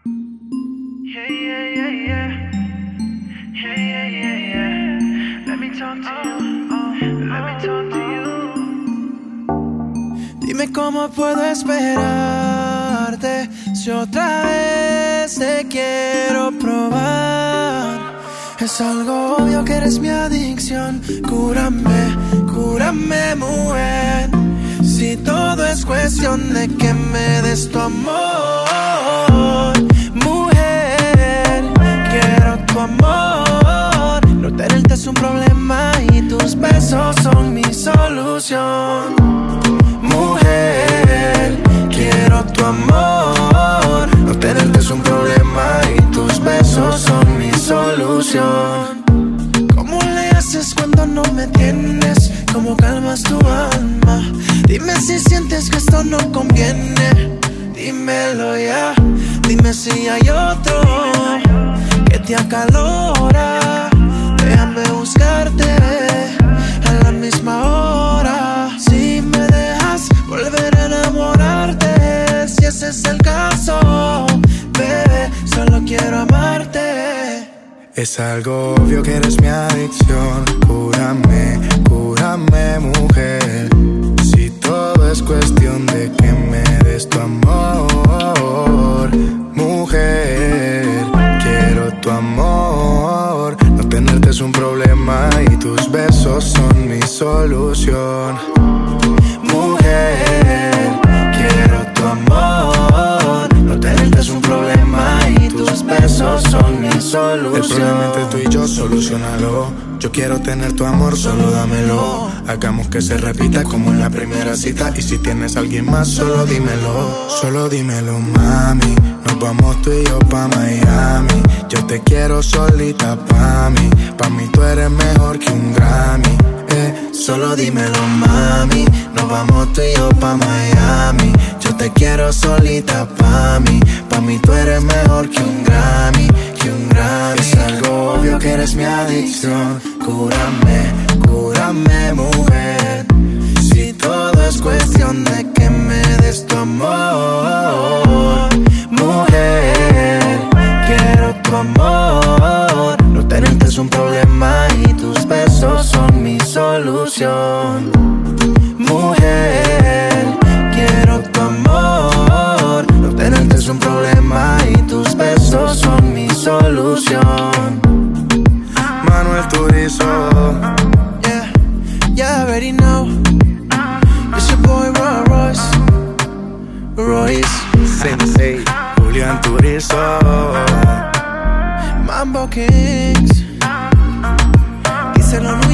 Yeah, yeah, yeah, yeah. Yeah, yeah, yeah, yeah. Let me talk to you. Let me talk to you. Dime cómo puedo esperarte si otra vez te quiero probar. Es algo obvio que eres mi adicción. Cúrame, cúrame, mujer. Si todo es cuestión de que me des tu amor, mujer, quiero tu amor. No tenerte es un problema y tus besos son mi solución. Mujer, quiero tu amor. No tenerte es un problema y tus besos son mi solución. ¿Cómo le haces cuando no me tienes? ¿Cómo calmas tu alma? Dime si sientes que esto no conviene. Dímelo ya. Dime si hay otro que te acalora. Déjame buscarte a la misma hora. Si me dejas volver a enamorarte, si ese es el caso, bebé, solo quiero amarte. Es algo obvio que eres mi adicción. Cúrame, cúrame, mujer. Si todo es cuestión de que me des tu amor, mujer, quiero tu amor. No tenerte es un problema y tus besos son mi solución. Mujer, quiero tu amor. No tenerte es un problema y tus besos son mi solución. El problema entre tú y yo, solucionalo. Yo quiero tener tu amor, solo dámelo. Hagamos que se repita como en la primera cita. Y si tienes a alguien más, solo dímelo. Solo dímelo, mami. Nos vamos tú y yo pa' Miami. Yo te quiero solita pa' mí. Pa' mí tú eres mejor que un Grammy. Solo dímelo, mami. Nos vamos tú y yo pa' Miami. Yo te quiero solita pa' mí. Pa' mí tú eres mejor que un Grammy, que un Grammy. Es algo obvio que eres mi adicción. Cúrame, cúrame, mujer. Si todo es cuestión de que me des tu amor, mujer, quiero tu amor. No tenerte es un problema y tus besos son mi solución. Mujer, quiero tu amor. No tenerte es un problema y tus besos son mi solución. Manuel Turizo. Yeah, you already know. It's your boy Royce. Royce Sensei, Julián Turizo. Mambo Kings. Díselo.